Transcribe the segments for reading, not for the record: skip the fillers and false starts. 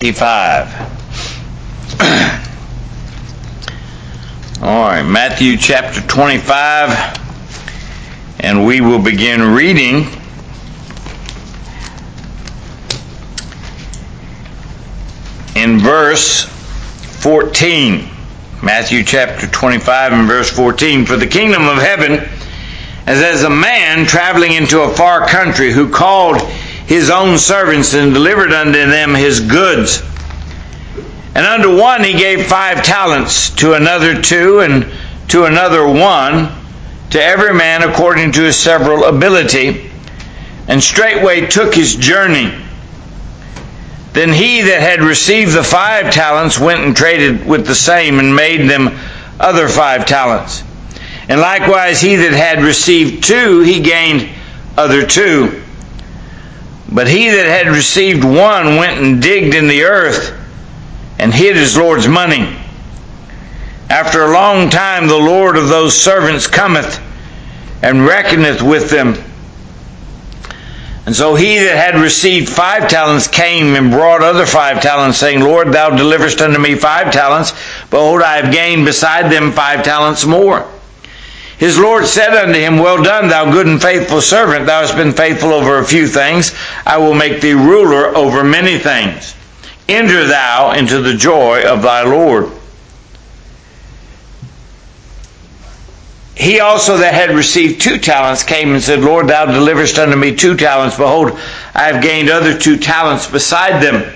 All right, Matthew chapter 25, and we will begin reading in verse 14. Matthew chapter 25 and verse 14. For the kingdom of heaven is as a man traveling into a far country, who called his own servants and delivered unto them his goods. And unto one he gave 5 talents, to another 2, and to another 1, to every man according to his several ability, and straightway took his journey. Then he that had received the 5 talents went and traded with the same, and made them other 5 talents. And likewise he that had received 2, he gained other 2. But he that had received 1 went and digged in the earth, and hid his Lord's money. After a long time the Lord of those servants cometh, and reckoneth with them. And so he that had received 5 talents came and brought other 5 talents, saying, Lord, thou deliverest unto me 5 talents. Behold, I have gained beside them 5 talents more. His Lord said unto him, Well done, thou good and faithful servant. Thou hast been faithful over a few things. I will make thee ruler over many things. Enter thou into the joy of thy Lord. He also that had received 2 talents came and said, Lord, thou deliverest unto me 2 talents. Behold, I have gained other 2 talents beside them.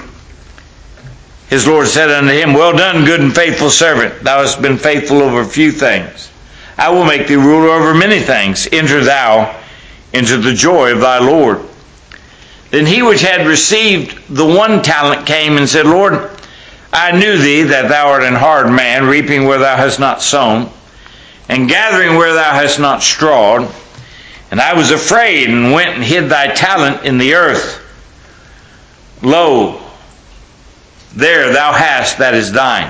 His Lord said unto him, Well done, good and faithful servant. Thou hast been faithful over a few things. I will make thee ruler over many things. Enter thou into the joy of thy Lord. Then he which had received the 1 talent came and said, Lord, I knew thee that thou art an hard man, reaping where thou hast not sown, and gathering where thou hast not strawed. And I was afraid, and went and hid thy talent in the earth. Lo, there thou hast that is thine.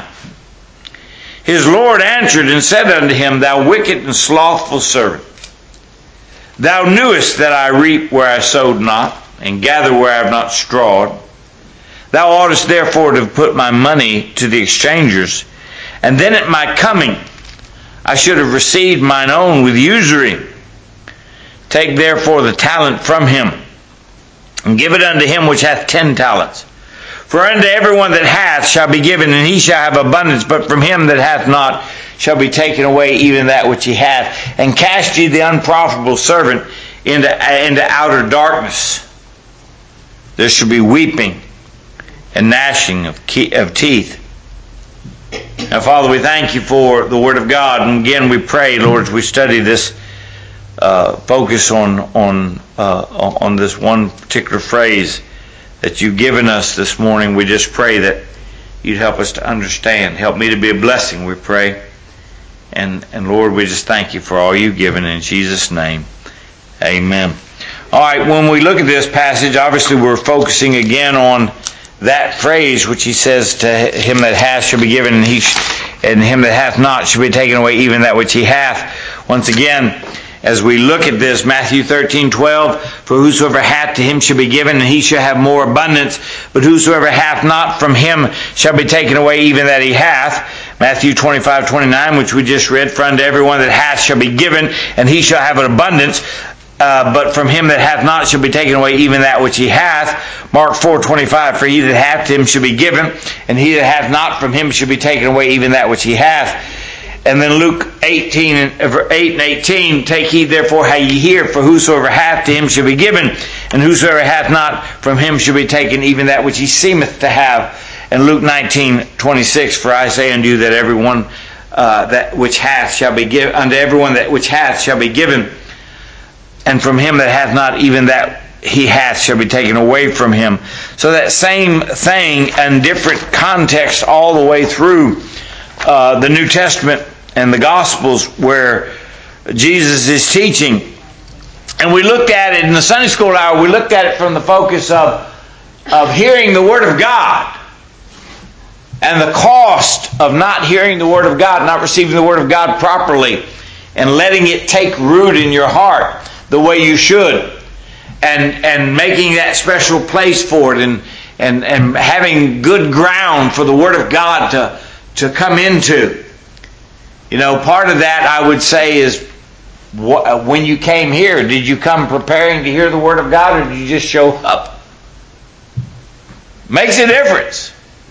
His Lord answered and said unto him, Thou wicked and slothful servant, thou knewest that I reap where I sowed not, and gather where I have not strawed. Thou oughtest therefore to have put my money to the exchangers, and then at my coming I should have received mine own with usury. Take therefore the talent from him, and give it unto him which hath 10 talents. For unto everyone that hath shall be given, and he shall have abundance, but from him that hath not shall be taken away even that which he hath. And cast ye the unprofitable servant into outer darkness. There shall be weeping and gnashing of teeth. Now, Father, we thank you for the Word of God. And again, we pray, Lord, as we study this, focus on this one particular phrase that you've given us this morning. We just pray that you'd help us to understand. Help me to be a blessing, we pray. And Lord, we just thank you for all you've given. In Jesus' name, amen. All right, when we look at this passage, obviously we're focusing again on that phrase which he says, to him that hath shall be given, and him that hath not shall be taken away even that which he hath. Once again, as we look at this, Matthew 13:12, for whosoever hath, to him shall be given, and he shall have more abundance. But whosoever hath not, from him shall be taken away even that he hath. Matthew 25:29, which we just read, for unto everyone that hath shall be given, and he shall have an abundance. But from him that hath not shall be taken away even that which he hath. Mark 4:25, for he that hath, to him shall be given, and he that hath not, from him shall be taken away even that which he hath. And then Luke 8 and 18, take heed therefore how ye hear, for whosoever hath, to him shall be given, and whosoever hath not, from him shall be taken even that which he seemeth to have. And Luke 19:26, for I say unto you that everyone that which hath shall be given, unto everyone that which hath shall be given, and from him that hath not, even that he hath shall be taken away from him. So that same thing in different contexts all the way through the New Testament and the Gospels, where Jesus is teaching. And we looked at it in the Sunday school hour, we looked at it from the focus of hearing the Word of God, and the cost of not hearing the Word of God, not receiving the Word of God properly, and letting it take root in your heart the way you should, and making that special place for it, and having good ground for the Word of God to come into. You know, part of that I would say is when you came here, did you come preparing to hear the Word of God, or did you just show up? Makes a difference.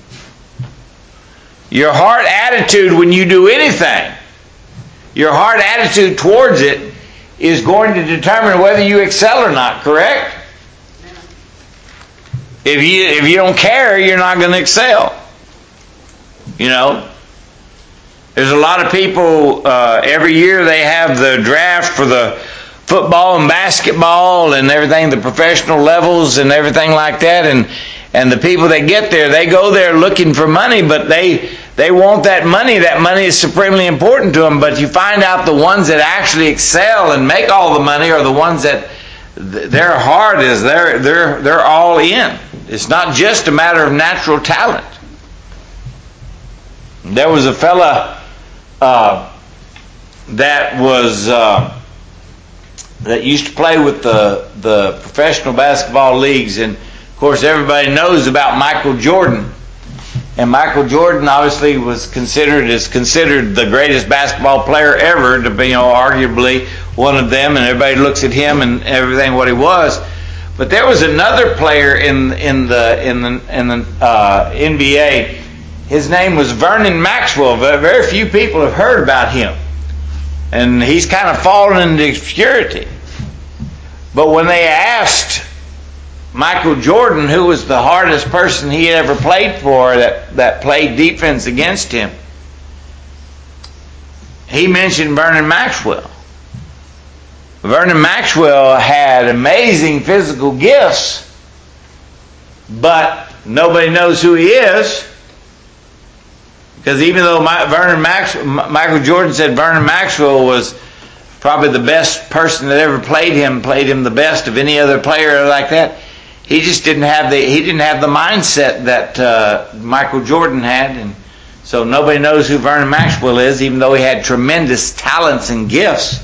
Your heart attitude when you do anything, your heart attitude towards it is going to determine whether you excel or not, correct? If you don't care, you're not going to excel. You know, there's a lot of people, every year they have the draft for the football and basketball and everything, the professional levels and everything like that, and the people that get there, they go there looking for money, but they want that money. That money is supremely important to them, but you find out the ones that actually excel and make all the money are the ones that their heart is, they're all in. It's not just a matter of natural talent. There was a fella that used to play with the professional basketball leagues, and of course everybody knows about Michael Jordan. And Michael Jordan obviously is considered the greatest basketball player ever, to be, arguably one of them, and everybody looks at him and everything what he was. But there was another player in the NBA. His name was Vernon Maxwell. Very few people have heard about him, and he's kind of fallen into obscurity. But when they asked Michael Jordan who was the hardest person he had ever played for that played defense against him, he mentioned Vernon Maxwell. Vernon Maxwell had amazing physical gifts, but nobody knows who he is, because even though Michael Jordan said Vernon Maxwell was probably the best person that ever played him the best of any other player like that, he just didn't have the mindset that Michael Jordan had, and so nobody knows who Vernon Maxwell is, even though he had tremendous talents and gifts.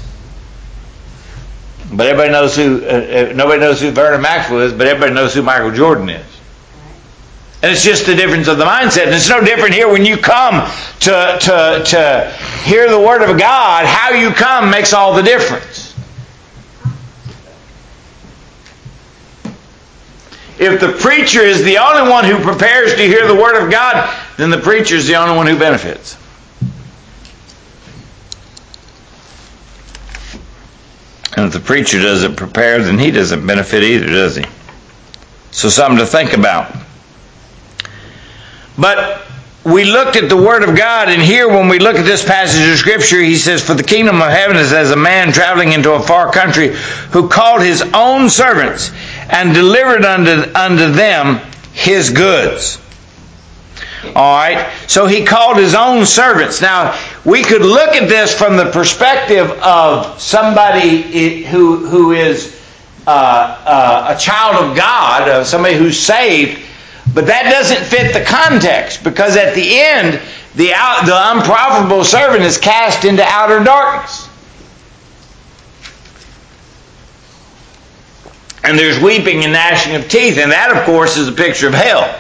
But nobody knows who Vernon Maxwell is, but everybody knows who Michael Jordan is. And it's just the difference of the mindset. And it's no different here when you come to hear the Word of God. How you come makes all the difference. If the preacher is the only one who prepares to hear the Word of God, then the preacher is the only one who benefits. And if the preacher doesn't prepare, then he doesn't benefit either, does he? So something to think about. But we looked at the Word of God, and here when we look at this passage of Scripture, he says, "For the kingdom of heaven is as a man traveling into a far country, who called his own servants and delivered unto them his goods." All right, so he called his own servants. Now, we could look at this from the perspective of somebody who is a child of God, somebody who's saved, but that doesn't fit the context, because at the end, the unprofitable servant is cast into outer darkness. And there's weeping and gnashing of teeth, and that, of course, is a picture of hell.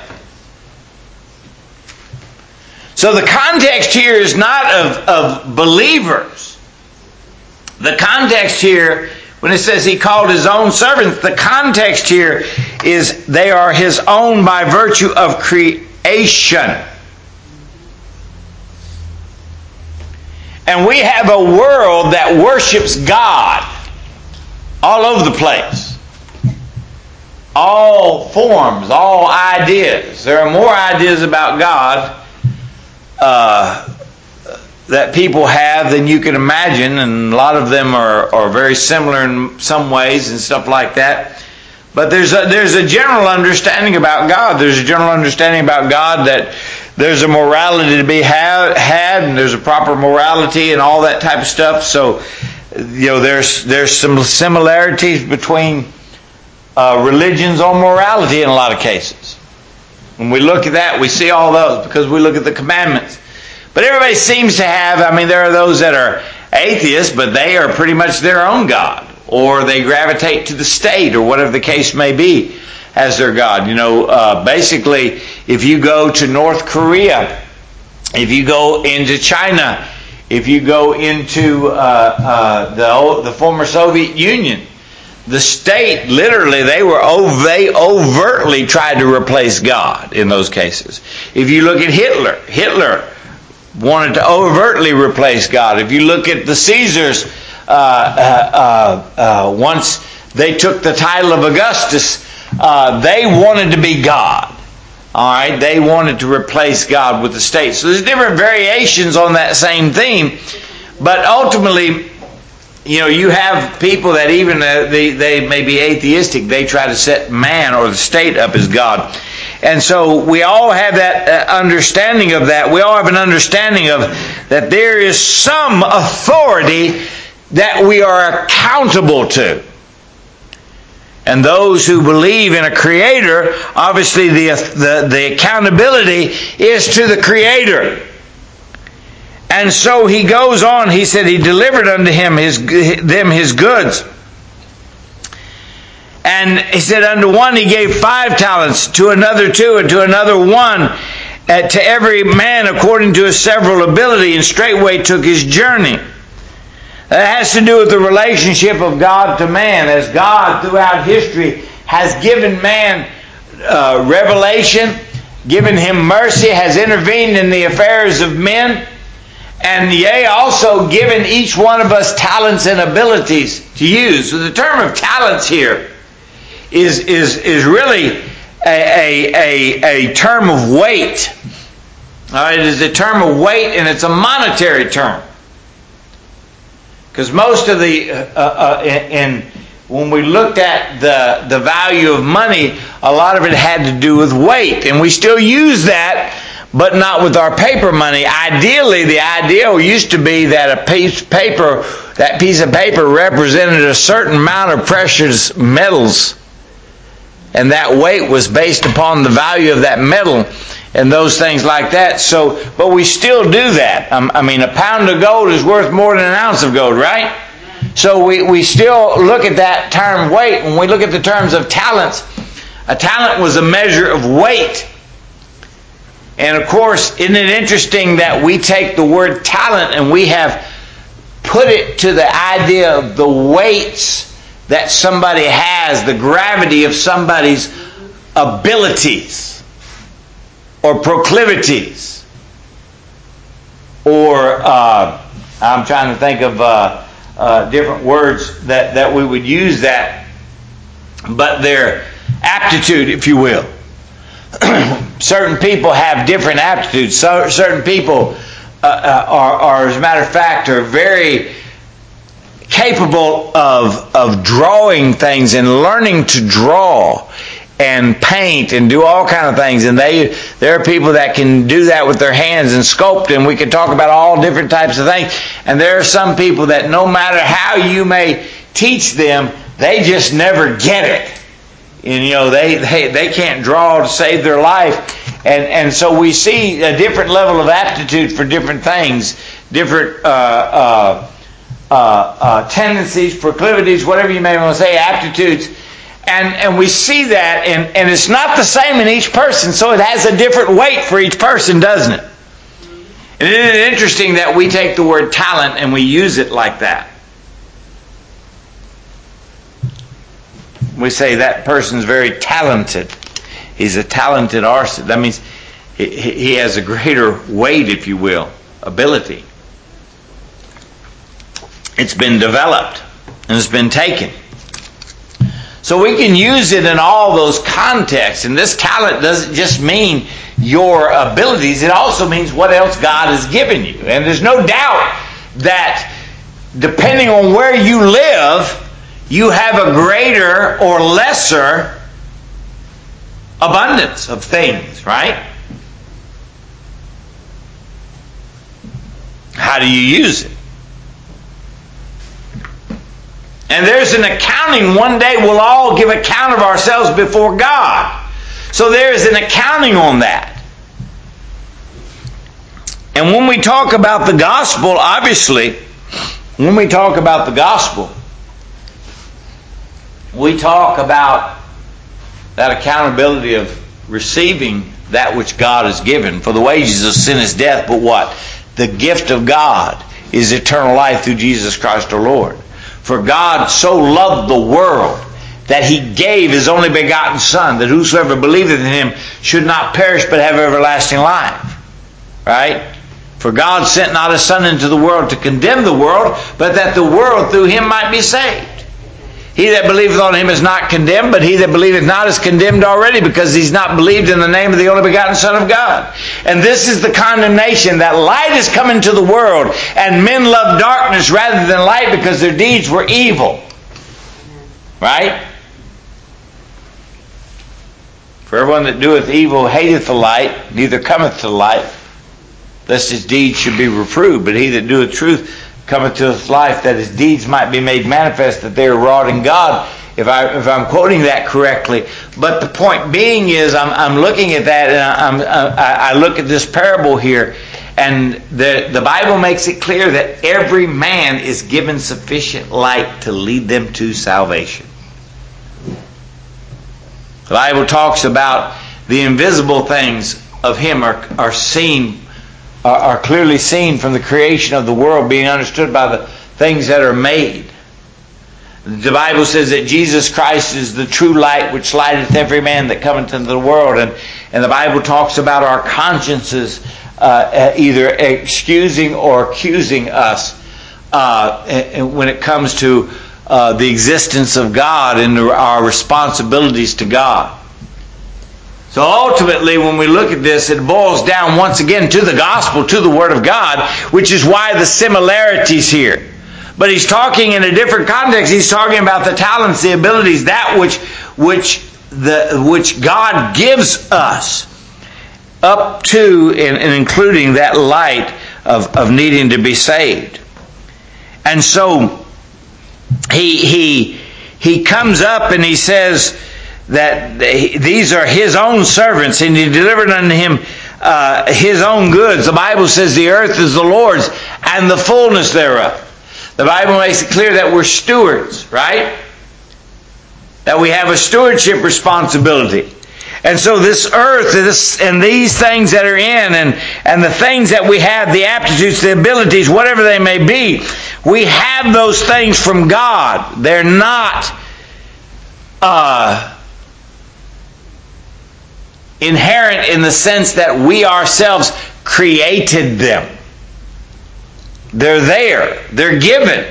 So the context here is not of believers. The context here, when it says he called his own servants, the context here is they are his own by virtue of creation. And we have a world that worships God all over the place. All forms, all ideas. There are more ideas about God that people have than you can imagine, and a lot of them are very similar in some ways and stuff like that. But there's a general understanding about God. There's a general understanding about God that there's a morality to be had, and there's a proper morality and all that type of stuff. So, there's some similarities between religions on morality in a lot of cases. When we look at that, we see all those because we look at the commandments. But everybody seems to have, there are those that are atheists, but they are pretty much their own God. Or they gravitate to the state, or whatever the case may be. as their God. Basically, if you go to North Korea, if you go into China, if you go into the former Soviet Union, the state, literally, they overtly tried to replace God in those cases. If you look at Hitler wanted to overtly replace God. If you look at the Caesars, once they took the title of Augustus, they wanted to be God. All right, they wanted to replace God with the state. So there's different variations on that same theme, but ultimately, you have people that even they may be atheistic. They try to set man or the state up as God. And so we all have that understanding of that. We all have an understanding of that there is some authority that we are accountable to. And those who believe in a creator, obviously the accountability is to the creator. And so he goes on, he said he delivered unto them his goods. And he said unto one he gave 5 talents, to another 2, and to another 1, to every man according to his several ability, and straightway took his journey. That has to do with the relationship of God to man, as God throughout history has given man revelation, given him mercy, has intervened in the affairs of men, and yea, also given each one of us talents and abilities to use. So the term of talents here is really a term of weight. It is a term of weight, and it's a monetary term. Because most of when we looked at the value of money, a lot of it had to do with weight, and we still use that, but not with our paper money. Ideally, the ideal used to be that a piece of paper represented a certain amount of precious metals, and that weight was based upon the value of that metal and those things like that. So, but we still do that. A pound of gold is worth more than an ounce of gold, right? So we still look at that term weight. When we look at the terms of talents, a talent was a measure of weight. And of course, isn't it interesting that we take the word talent and we have put it to the idea of the weights that somebody has, the gravity of somebody's abilities or proclivities, or I'm trying to think of different words that we would use that, but their aptitude, if you will. Certain people have different aptitudes. Certain people are, as a matter of fact, are very capable of drawing things and learning to draw and paint and do all kind of things. And there are people that can do that with their hands and sculpt, and we can talk about all different types of things. And there are some people that no matter how you may teach them, they just never get it. And they can't draw to save their life. And so we see a different level of aptitude for different things, different tendencies, proclivities, whatever you may want to say, aptitudes. And we see that, and it's not the same in each person, so it has a different weight for each person, doesn't it? And isn't it interesting that we take the word talent and we use it like that? We say that person's very talented. He's a talented artist. That means he has a greater weight, if you will, ability. It's been developed and it's been taken. So we can use it in all those contexts. And this talent doesn't just mean your abilities. It also means what else God has given you. And there's no doubt that depending on where you live, you have a greater or lesser abundance of things, right? How do you use it? And there's an accounting. One day we'll all give account of ourselves before God. So there is an accounting on that. And when we talk about the gospel, obviously, when we talk about the gospel, we talk about That accountability of receiving that which God has given. For the wages of sin is death, but what? The gift of God is eternal life through Jesus Christ our Lord. For God so loved the world that He gave His only begotten Son, that whosoever believeth in Him should not perish but have everlasting life. Right? For God sent not His Son into the world to condemn the world, but that the world through Him might be saved. He that believeth on Him is not condemned, but he that believeth not is condemned already, because he's not believed in the name of the only begotten Son of God. And this is the condemnation, that light is come into the world, and men love darkness rather than light, because their deeds were evil. Right? For everyone that doeth evil hateth the light, neither cometh to the light, lest his deeds should be reproved. But he that doeth truth cometh to his life, that his deeds might be made manifest, that they are wrought in God. If I'm quoting that correctly. But the point being is, I'm looking at that, and I look at this parable here, and the Bible makes it clear that every man is given sufficient light to lead them to salvation. The Bible talks about the invisible things of Him are seen, are clearly seen from the creation of the world, being understood by the things that are made. The Bible says that Jesus Christ is the true light which lighteth every man that cometh into the world. And the Bible talks about our consciences either excusing or accusing us when it comes to the existence of God and our responsibilities to God. So ultimately, when we look at this, it boils down once again to the gospel, to the Word of God, which is why the similarities here. But he's talking in a different context. He's talking about the talents, the abilities, that which God gives us, up to and including that light of needing to be saved. And so he comes up and he says that these are His own servants, and He delivered unto Him His own goods. The Bible says the earth is the Lord's and the fullness thereof. The Bible makes it clear that we're stewards, right? That we have a stewardship responsibility. And so this earth and these things that are in, and the things that we have, the aptitudes, the abilities, whatever they may be, we have those things from God. They're not inherent in the sense that we ourselves created them. They're there. They're given.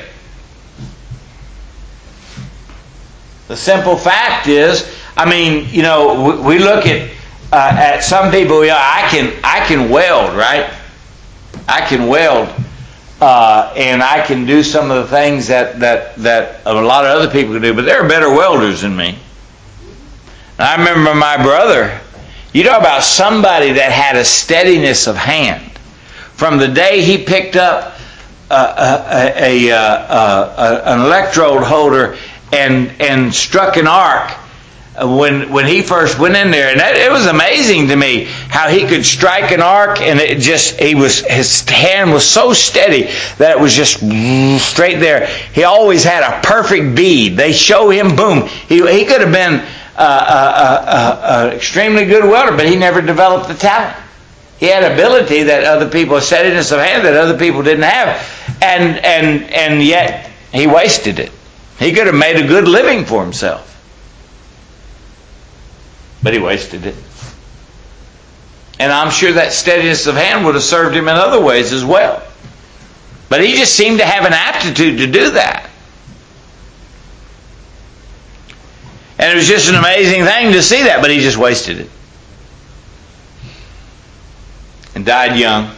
The simple fact is, we look at some people. I can weld, right? I can weld, and I can do some of the things that a lot of other people can do. But there are better welders than me. And I remember my brother. You know about somebody that had a steadiness of hand. From the day he picked up an electrode holder and struck an arc, when he first went in there, and it was amazing to me how he could strike an arc, and his hand was so steady that it was just straight there. He always had a perfect bead. They show him, boom. He could have been an extremely good welder, but he never developed the talent. He had ability that other people, a steadiness of hand that other people didn't have, and yet he wasted it. He could have made a good living for himself, but he wasted it. And I'm sure that steadiness of hand would have served him in other ways as well. But he just seemed to have an aptitude to do that. And it was just an amazing thing to see that, but he just wasted it. And died young.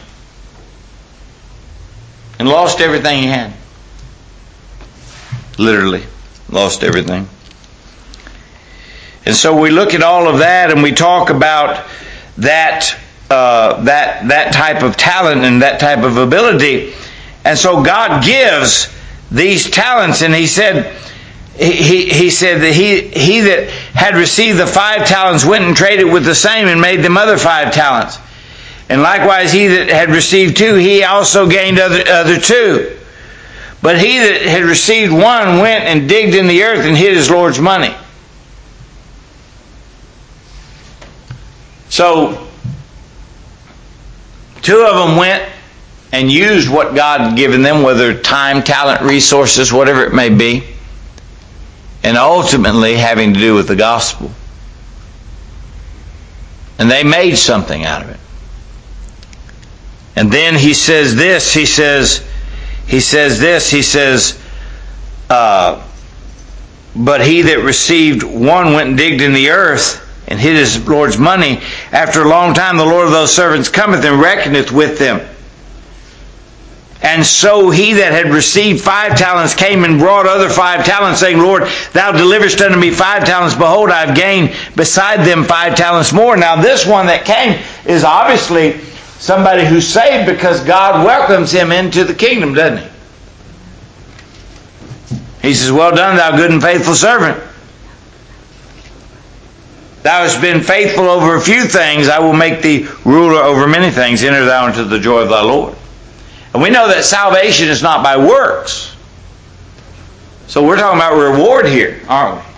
And lost everything he had. Literally. Lost everything. And so we look at all of that and we talk about that type of talent and that type of ability. And so God gives these talents, and He said that he that had received the 5 talents went and traded with the same and made them other 5 talents. And likewise he that had received 2, he also gained other 2. But he that had received 1 went and digged in the earth and hid his Lord's money. So, 2 of them went and used what God had given them, whether time, talent, resources, whatever it may be, and ultimately having to do with the gospel. And they made something out of it. And then he says this, he says, but he that received one went and digged in the earth and hid his Lord's money. After a long time the Lord of those servants cometh and reckoneth with them. And so he that had received 5 talents came and brought other 5 talents, saying, Lord, thou deliverest unto me 5 talents. Behold, I have gained beside them 5 talents more. Now this one that came is obviously somebody who's saved, because God welcomes him into the kingdom, doesn't he? He says, well done, thou good and faithful servant. Thou hast been faithful over a few things. I will make thee ruler over many things. Enter thou into the joy of thy Lord. And we know that salvation is not by works. So we're talking about reward here, aren't we?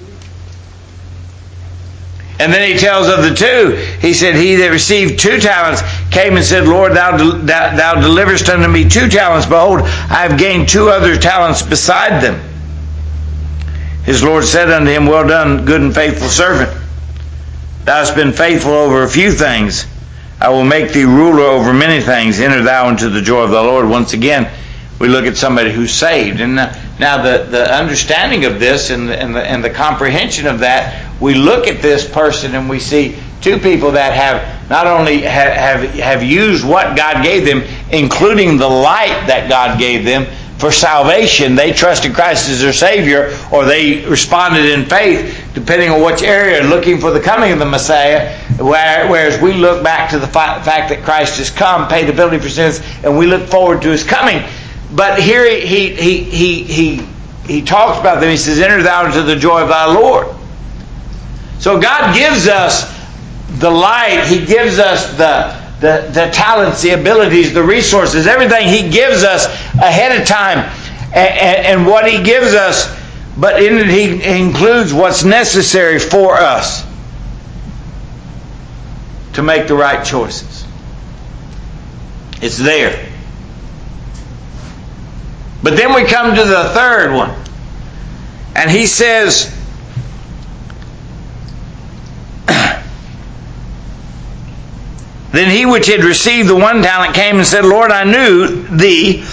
And then he tells of the 2. He said, he that received 2 talents came and said, Lord, thou deliverest unto me 2 talents. Behold, I have gained 2 other talents beside them. His Lord said unto him, well done, good and faithful servant. Thou hast been faithful over a few things. I will make thee ruler over many things. Enter thou into the joy of the Lord. Once again, we look at somebody who's saved. And now the understanding of this and the comprehension of that, we look at this person and we see 2 people that have not only have used what God gave them, including the light that God gave them for salvation. They trusted Christ as their Savior, or they responded in faith, depending on which area, looking for the coming of the Messiah. Whereas we look back to the fact that Christ has come, paid the penalty for sins, and we look forward to His coming. But here he talks about them. He says, enter thou into the joy of thy Lord. So God gives us the light. He gives us the talents, the abilities, the resources, everything He gives us ahead of time. And what He gives us, but in it He includes what's necessary for us to make the right choices. It's there. But then we come to the third one. And he says, then he which had received the 1 talent came and said, Lord, I knew thee,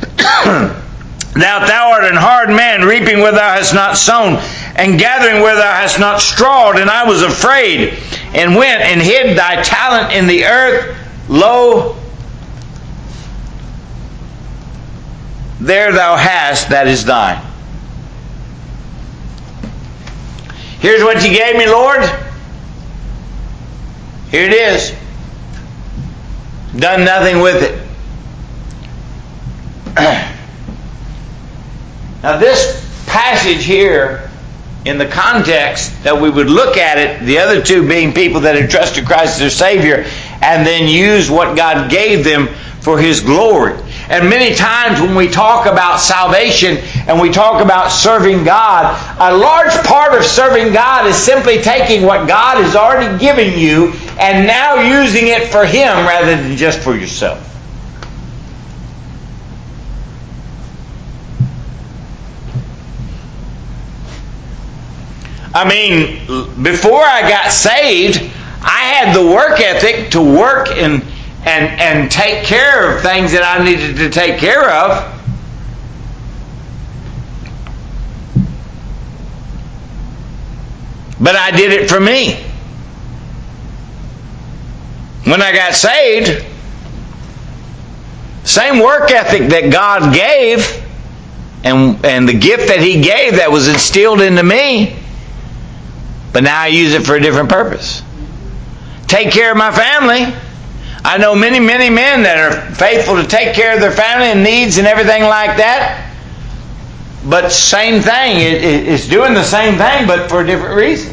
that thou art an hard man, reaping where thou hast not sown, and gathering where thou hast not strawed. And I was afraid, and went and hid thy talent in the earth. Lo, there thou hast, that is thine. Here's what you gave me, Lord. Here it is. Done nothing with it. Now this passage here, in the context that we would look at it, the other 2 being people that had trusted Christ as their Savior, and then used what God gave them for His glory. And many times when we talk about salvation and we talk about serving God, a large part of serving God is simply taking what God has already given you and now using it for Him rather than just for yourself. I mean, before I got saved, I had the work ethic to work and take care of things that I needed to take care of. But I did it for me. When I got saved, same work ethic that God gave and the gift that He gave that was instilled into me, but now I use it for a different purpose. Take care of my family. I know many, many men that are faithful to take care of their family and needs and everything like that. But same thing. It's doing the same thing, but for a different reason.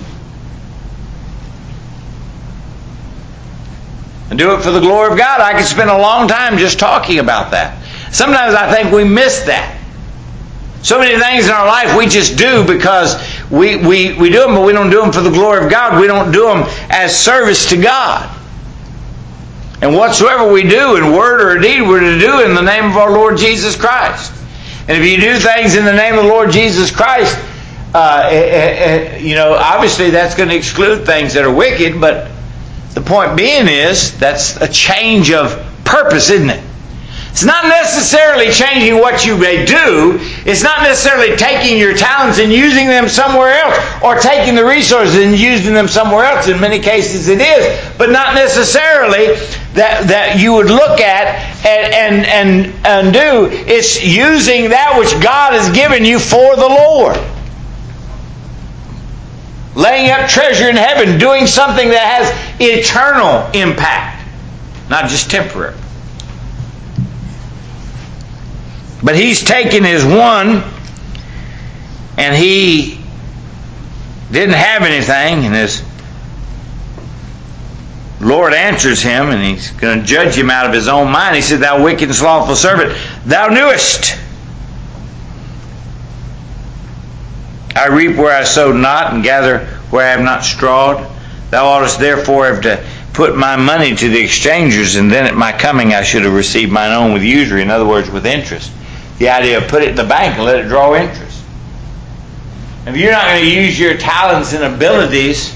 And do it for the glory of God. I could spend a long time just talking about that. Sometimes I think we miss that. So many things in our life we just do because We do them, but we don't do them for the glory of God. We don't do them as service to God. And whatsoever we do in word or deed, we're to do in the name of our Lord Jesus Christ. And if you do things in the name of the Lord Jesus Christ, obviously that's going to exclude things that are wicked, but the point being is that's a change of purpose, isn't it? It's not necessarily changing what you may do. It's not necessarily taking your talents and using them somewhere else, or taking the resources and using them somewhere else. In many cases it is, but not necessarily that you would look at and do. It's using that which God has given you for the Lord. Laying up treasure in heaven, doing something that has eternal impact, not just temporary. But he's taken his one, and he didn't have anything, and his Lord answers him, and he's going to judge him out of his own mind. He said, "Thou wicked and slothful servant, thou knewest I reap where I sowed not, and gather where I have not strawed. Thou oughtest therefore have to put my money to the exchangers, and then at my coming I should have received mine own with usury." In other words, with interest. The idea of put it in the bank and let it draw interest. If you're not going to use your talents and abilities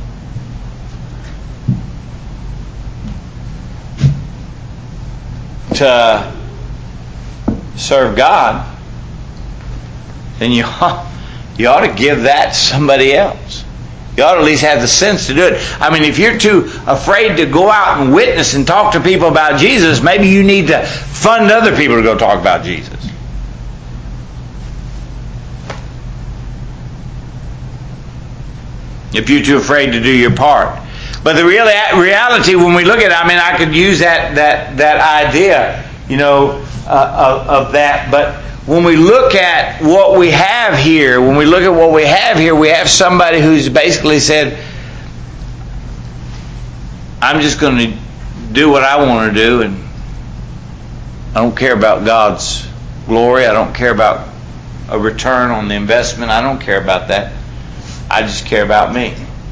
to serve God, then you ought to give that to somebody else. You ought to at least have the sense to do it. I mean, if you're too afraid to go out and witness and talk to people about Jesus, maybe you need to fund other people to go talk about Jesus. If you're too afraid to do your part. But the reality, when we look at it, I mean, I could use that idea, of that. But when we look at what we have here, we have somebody who's basically said, "I'm just going to do what I want to do, and I don't care about God's glory. I don't care about a return on the investment. I don't care about that. I just care about me."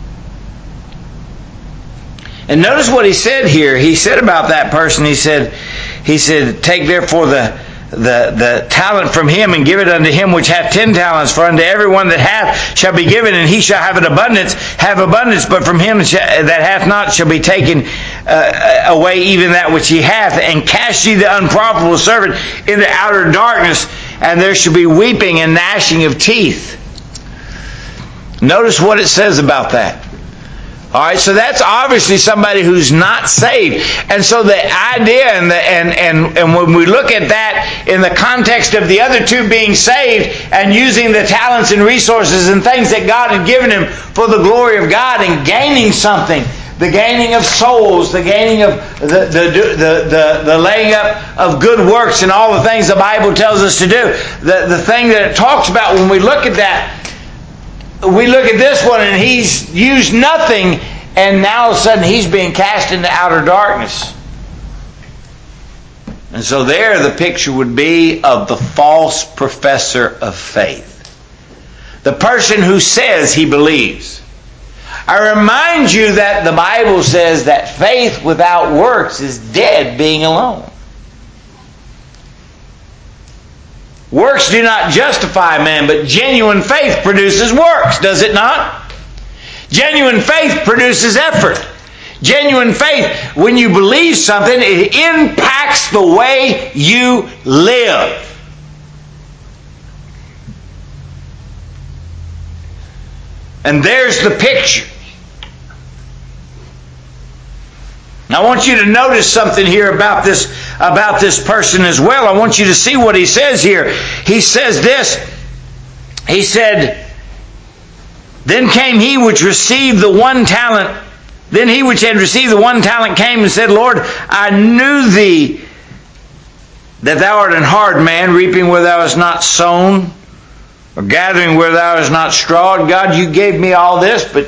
And notice what he said here. He said about that person, he said, "Take therefore the talent from him, and give it unto him which hath 10 talents. For unto everyone that hath shall be given, and he shall have abundance. But from him that hath not shall be taken away even that which he hath. And cast ye the unprofitable servant into outer darkness, and there shall be weeping and gnashing of teeth." Notice what it says about that. All right, so that's obviously somebody who's not saved. And so the idea, and when we look at that in the context of the other two being saved and using the talents and resources and things that God had given him for the glory of God and gaining something, the gaining of souls, the gaining of the laying up of good works and all the things the Bible tells us to do. The thing that it talks about when we look at that, we look at this one and he's used nothing, and now all of a sudden he's being cast into outer darkness. And so there the picture would be of the false professor of faith. The person who says he believes. I remind you that the Bible says that faith without works is dead being alone. Works do not justify man, but genuine faith produces works, does it not? Genuine faith produces effort. Genuine faith, when you believe something, it impacts the way you live. And there's the picture. Now, I want you to notice something here about this person as well. I want you to see what he says here. He says this. He said, "Then came he which received the 1 talent. Then he which had received the 1 talent came and said, Lord, I knew thee that thou art an hard man, reaping where thou hast not sown, or gathering where thou hast not strawed. God, you gave me all this, but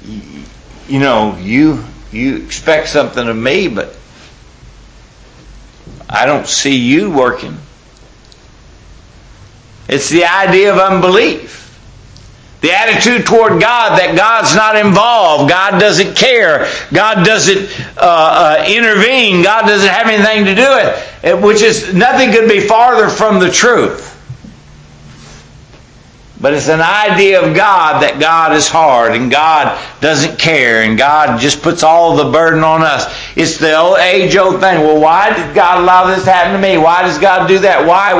you expect something of me, but I don't see you working." It's the idea of unbelief. The attitude toward God, that God's not involved, God doesn't care, God doesn't intervene, God doesn't have anything to do with it, which is, nothing could be farther from the truth. But it's an idea of God that God is hard and God doesn't care and God just puts all the burden on us. It's the age-old thing. Well, why did God allow this to happen to me? Why does God do that? Why?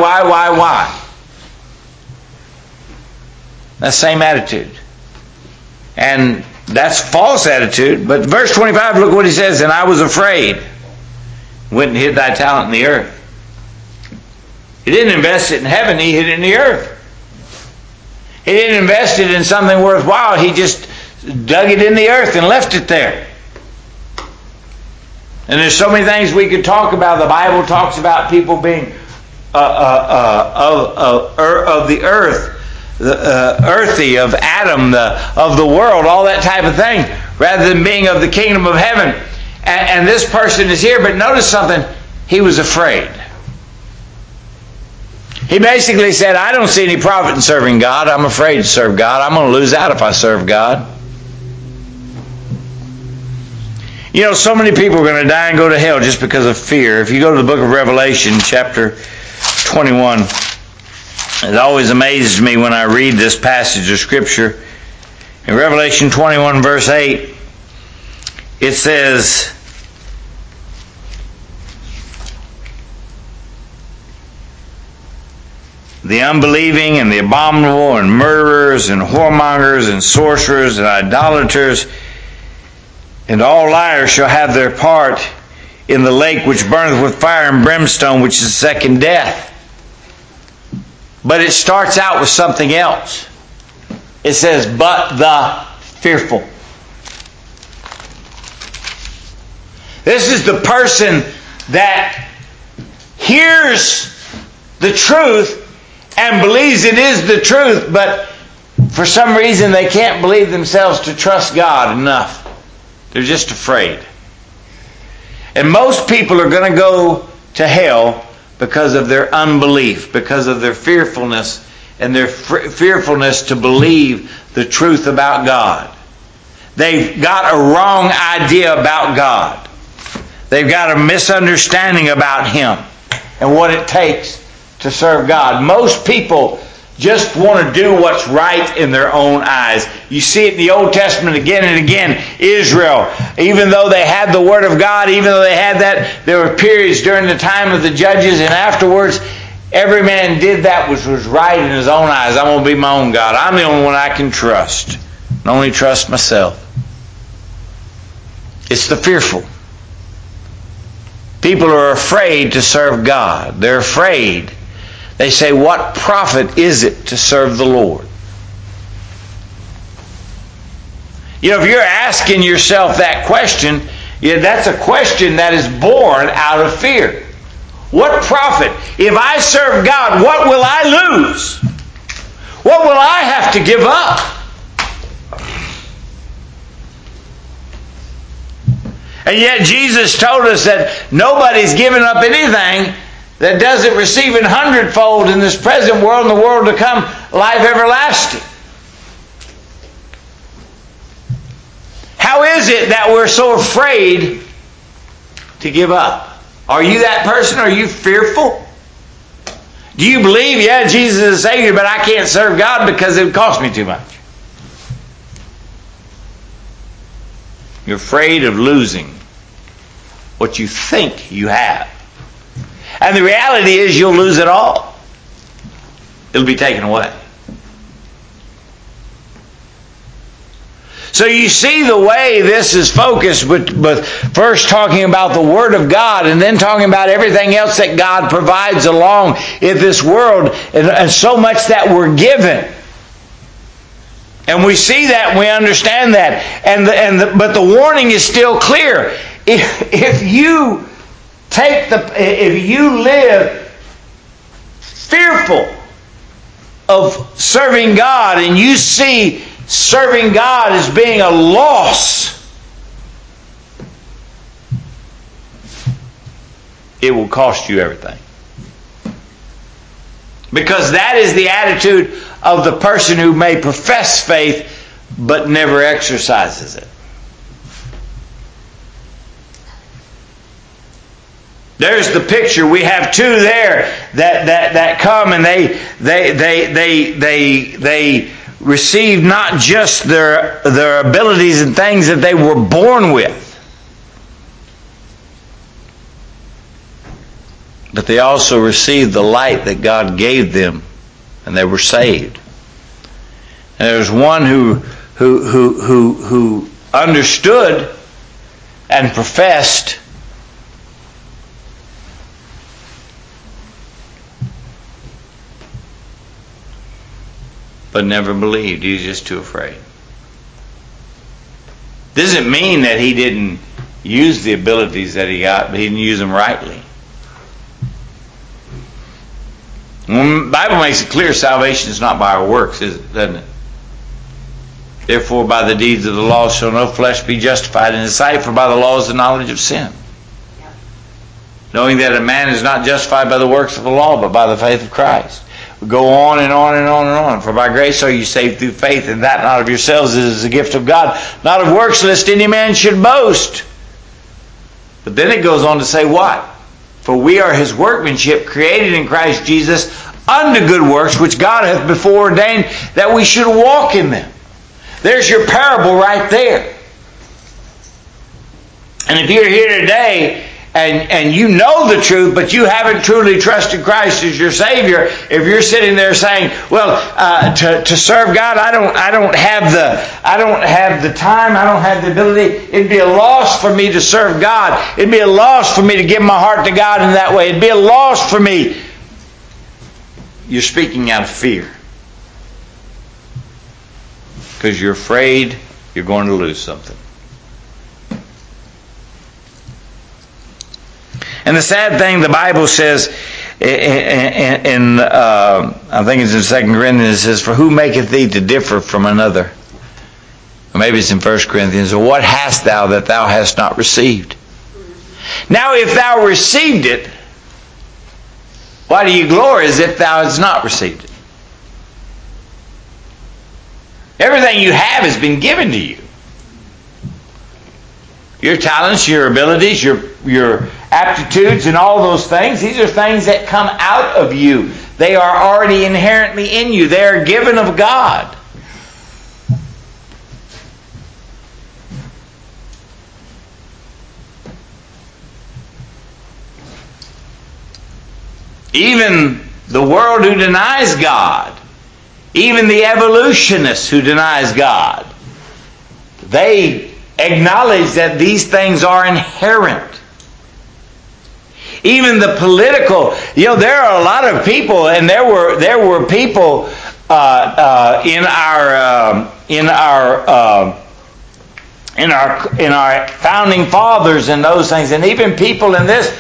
That same attitude. And that's false attitude. But verse 25, look what he says. And I was afraid. Went and hid thy talent in the earth. He didn't invest it in heaven. He hid it in the earth. He didn't invest it in something worthwhile. He just dug it in the earth and left it there. And there's so many things we could talk about. The Bible talks about people being of the earth. Earthy, of Adam, of the world, all that type of thing, rather than being of the kingdom of heaven. And this person is here, but notice something. He was afraid. He basically said, I don't see any profit in serving God. I'm afraid to serve God. I'm going to lose out if I serve God. You know, so many people are going to die and go to hell just because of fear. If you go to the book of Revelation, chapter 21, it always amazes me when I read this passage of Scripture. In Revelation 21, verse 8, it says, the unbelieving and the abominable and murderers and whoremongers and sorcerers and idolaters and all liars shall have their part in the lake which burneth with fire and brimstone, which is the second death. But it starts out with something else. It says, but the fearful. This is the person that hears the truth and believes it is the truth, but for some reason they can't believe themselves to trust God enough. They're just afraid. And most people are going to go to hell because of their unbelief, because of their fearfulness and their fearfulness to believe the truth about God. They've got a wrong idea about God. They've got a misunderstanding about Him and what it takes to serve God. Most people just want to do what's right in their own eyes. You see it in the Old Testament again and again. Israel, even though they had the Word of God, even though they had that, there were periods during the time of the judges and afterwards, every man did that which was right in his own eyes. I'm going to be my own God. I'm the only one I can trust. I only trust myself. It's the fearful. People are afraid to serve God. They're afraid. They say, what profit is it to serve the Lord? You know, if you're asking yourself that question, that's a question that is born out of fear. What profit? If I serve God, what will I lose? What will I have to give up? And yet Jesus told us that nobody's giving up anything that doesn't receive an hundredfold in this present world and the world to come, life everlasting. How is it that we're so afraid to give up? Are you that person? Are you fearful? Do you believe, yeah, Jesus is a Savior, but I can't serve God because it would cost me too much? You're afraid of losing what you think you have. And the reality is you'll lose it all. It'll be taken away. So you see the way this is focused, with first talking about the Word of God and then talking about everything else that God provides along in this world, and so much that we're given. And we see that and we understand that. But the warning is still clear. If you live fearful of serving God and you see serving God as being a loss, it will cost you everything. Because that is the attitude of the person who may profess faith but never exercises it. There's the picture. We have two there that come and they receive not just their abilities and things that they were born with, but they also received the light that God gave them, and they were saved. And there's one who understood and professed, but never believed. He was just too afraid. Doesn't mean that he didn't use the abilities that he got, but he didn't use them rightly. The Bible makes it clear salvation is not by our works, doesn't it? Therefore, by the deeds of the law shall no flesh be justified in his sight, for by the law is the knowledge of sin. Yeah. Knowing that a man is not justified by the works of the law, but by the faith of Christ. We go on and on and on and on. For by grace are you saved through faith, and that not of yourselves, is a gift of God, not of works, lest any man should boast. But then it goes on to say what? For we are his workmanship, created in Christ Jesus unto good works, which God hath before ordained that we should walk in them. There's your parable right there. And if you're here today and you know the truth, but you haven't truly trusted Christ as your Savior, if you're sitting there saying, well, to serve God, I don't have the time, I don't have the ability, it'd be a loss for me to serve God. It'd be a loss for me to give my heart to God in that way. It'd be a loss for me. You're speaking out of fear. Because you're afraid you're going to lose something. And the sad thing, the Bible says, I think it's in 2 Corinthians, it says, for who maketh thee to differ from another? Or maybe it's in 1 Corinthians, or what hast thou that thou hast not received? Now if thou received it, why do you glory as if thou hast not received it? Everything you have has been given to you. Your talents, your abilities, your aptitudes, and all those things, these are things that come out of you. They are already inherently in you. They are given of God. Even the world who denies God, even the evolutionists who denies God, they acknowledge that these things are inherent. Even the political, there are a lot of people, and there were people in our founding fathers and those things, and even people in this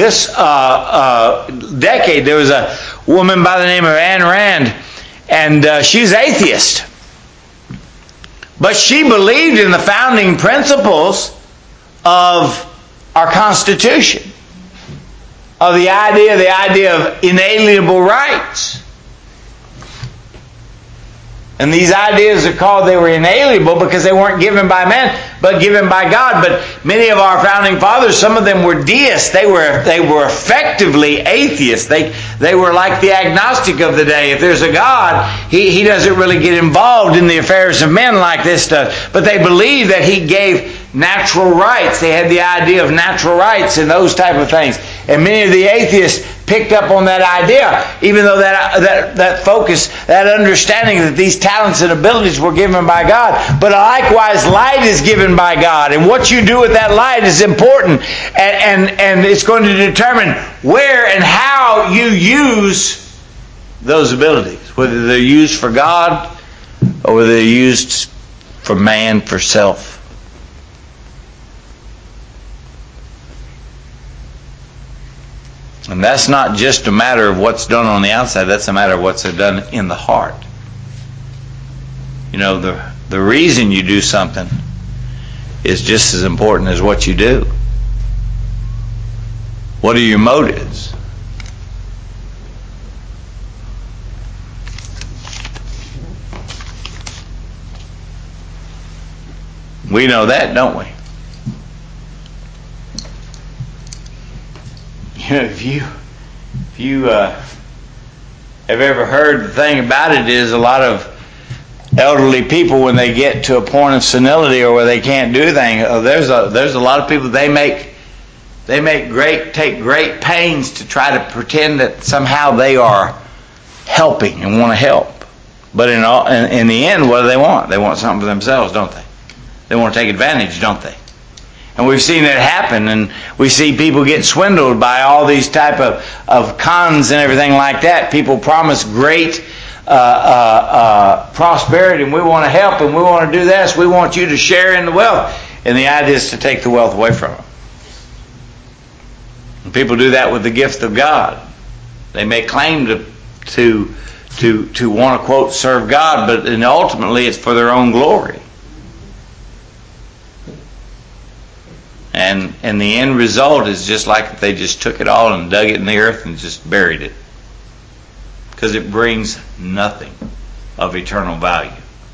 decade. There was a woman by the name of Ayn Rand, and she's atheist. But she believed in the founding principles of our Constitution, of the idea of inalienable rights. And these ideas are called, they were inalienable because they weren't given by man, but given by God. But many of our founding fathers, some of them were deists. They were effectively atheists. They were like the agnostic of the day. If there's a God, he doesn't really get involved in the affairs of men like this stuff. But they believed that he gave natural rights. They had the idea of natural rights and those type of things. And many of the atheists picked up on that idea, even though that focus, that understanding that these talents and abilities were given by God. But likewise, light is given by God. And what you do with that light is important. And it's going to determine where and how you use those abilities. Whether they're used for God or whether they're used for man, for self. And that's not just a matter of what's done on the outside, that's a matter of what's done in the heart. The reason you do something is just as important as what you do. What are your motives? We know that, don't we? You know, if you have ever heard, the thing about it is a lot of elderly people, when they get to a point of senility or where they can't do anything, there's a lot of people, take great pains to try to pretend that somehow they are helping and want to help. But in the end, what do they want? They want something for themselves, don't they? They want to take advantage, don't they? And we've seen it happen, and we see people get swindled by all these type of cons and everything like that. People promise great prosperity, and we want to help, and we want to do this. We want you to share in the wealth. And the idea is to take the wealth away from them. And people do that with the gift of God. They may claim to want to, quote, serve God, but ultimately it's for their own glory. And the end result is just like if they just took it all and dug it in the earth and just buried it. Because it brings nothing of eternal value.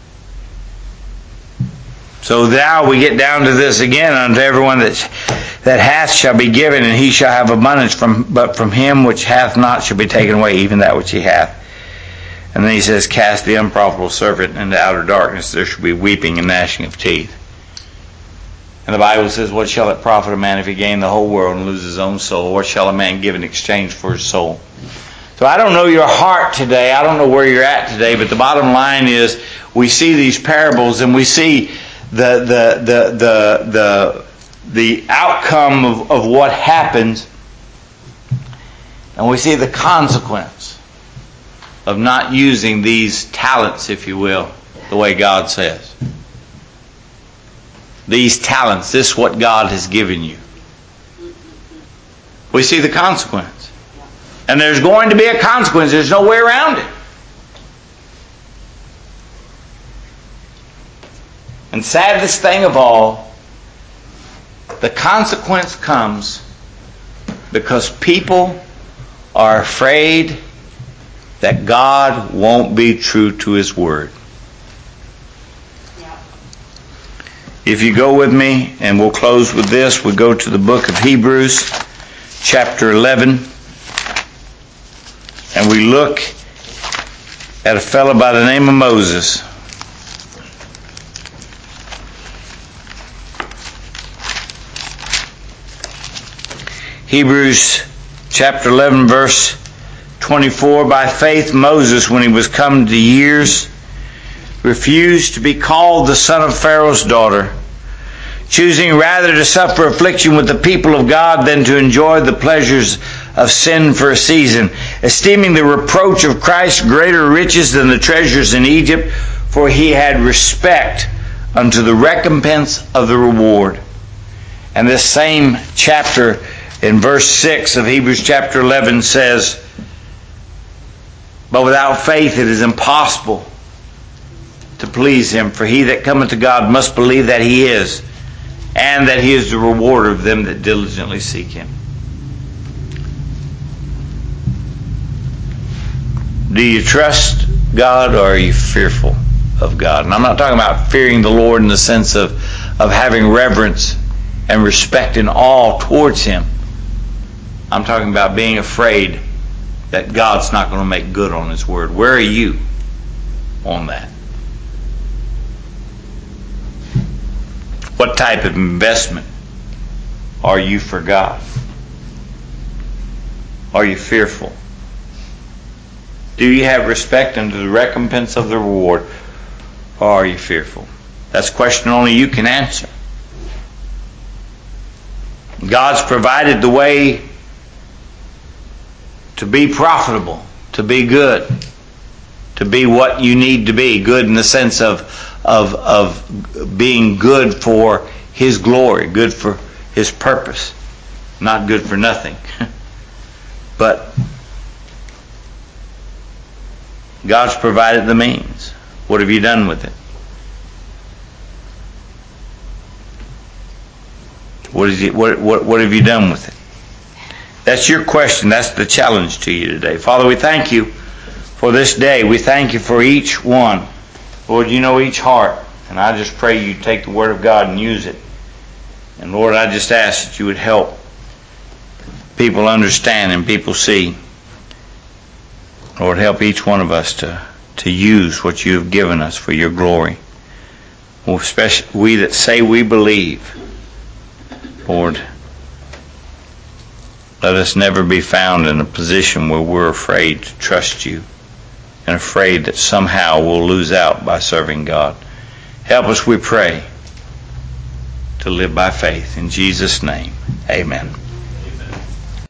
So now we get down to this again. Unto everyone that hath shall be given, and he shall have abundance. But from him which hath not shall be taken away even that which he hath. And then he says, cast the unprofitable servant into outer darkness. There shall be weeping and gnashing of teeth. And the Bible says, what shall it profit a man if he gain the whole world and lose his own soul? What shall a man give in exchange for his soul? So I don't know your heart today. I don't know where you're at today. But the bottom line is, we see these parables and we see the outcome of what happens, and we see the consequence of not using these talents, if you will, the way God says. These talents, this is what God has given you. We see the consequence. And there's going to be a consequence. There's no way around it. And saddest thing of all, the consequence comes because people are afraid that God won't be true to His Word. If you go with me, and we'll close with this, we go to the book of Hebrews, chapter 11, and we look at a fellow by the name of Moses. Hebrews chapter 11, verse 24, by faith Moses, when he was come to years, refused to be called the son of Pharaoh's daughter, choosing rather to suffer affliction with the people of God than to enjoy the pleasures of sin for a season, esteeming the reproach of Christ greater riches than the treasures in Egypt, for he had respect unto the recompense of the reward. And this same chapter, in verse 6 of Hebrews chapter 11, says, but without faith it is impossible to please Him, for he that cometh to God must believe that He is, and that He is the rewarder of them that diligently seek Him. Do you trust God, or are you fearful of God? And I'm not talking about fearing the Lord in the sense of having reverence and respect and awe towards Him. I'm talking about being afraid that God's not going to make good on His Word. Where are you on that? What type of investment are you for God? Are you fearful? Do you have respect unto the recompense of the reward, or are you fearful? That's a question only you can answer. God's provided the way to be profitable, to be good, to be what you need to be. Good in the sense of being good for His glory, good for His purpose, not good for nothing. But God's provided the means. What have you done with it? What have you done with it? That's your question. That's the challenge to you today. Father, we thank You for this day. We thank You for each one. Lord, You know each heart. And I just pray you take the Word of God and use it. And Lord, I just ask that you would help people understand and people see. Lord, help each one of us to use what you have given us for your glory. Well, especially we that say we believe, Lord, let us never be found in a position where we're afraid to trust you and afraid that somehow we'll lose out by serving God. Help us, we pray, to live by faith. In Jesus' name, amen.